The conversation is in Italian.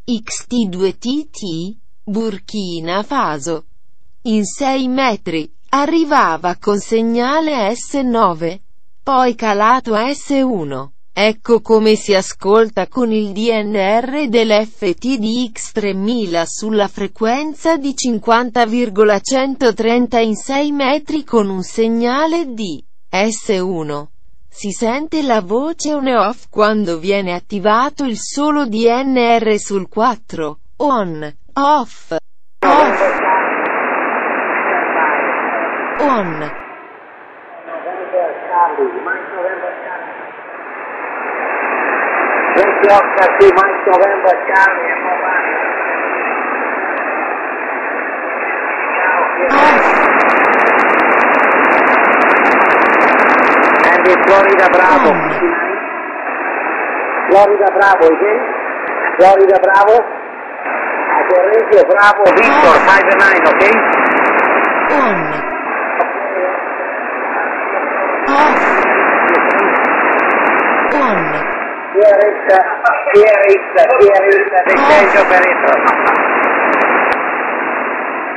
XT2TT, Burkina Faso. In 6 metri, arrivava con segnale S9, poi calato a S1. Ecco come si ascolta con il DNR dell'FTDX 3000 sulla frequenza di 50,130 in 6 metri con un segnale di S1. Si sente la voce on e off quando viene attivato il solo DNR sul 4, on, off, off, on. Florida Bravo. Florida Bravo, okay? Florida Bravo. Corregio Bravo Victor 59, okay? On. Off. On. Here is the change operator.